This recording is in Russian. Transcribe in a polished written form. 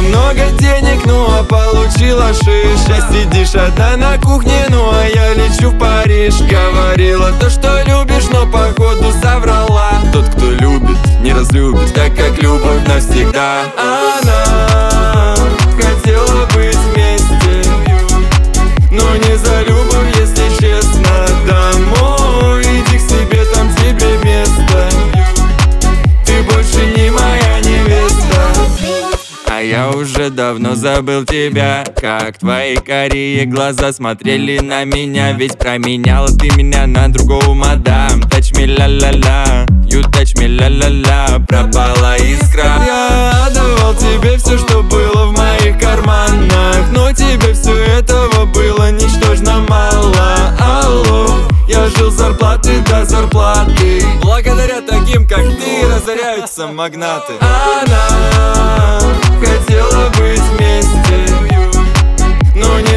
много денег, ну а получила шиш. Сейчас сидишь одна на кухне, ну а я лечу в Париж. Говорила то, что любишь, но походу соврала. Тот, кто любит, не разлюбит, так как любовь навсегда. Она хотела быть вместе, но не за любовь, если честно. Домой иди к себе, там тебе место. Ты больше не моя невеста. А я уже давно забыл тебя. Как твои карие глаза смотрели на меня. Ведь променяла ты меня на другого, мадам. Touch me ла-ла-ла, you touch me ла-ла-ла. Пропала искра. Я отдавал тебе все, что было в моих карманах, но тебе все этого было ничтожно мало. Алло, я жил с зарплаты до зарплаты. Благодаря таким, как ты, разоряются магнаты. Она хотела быть вместе, но не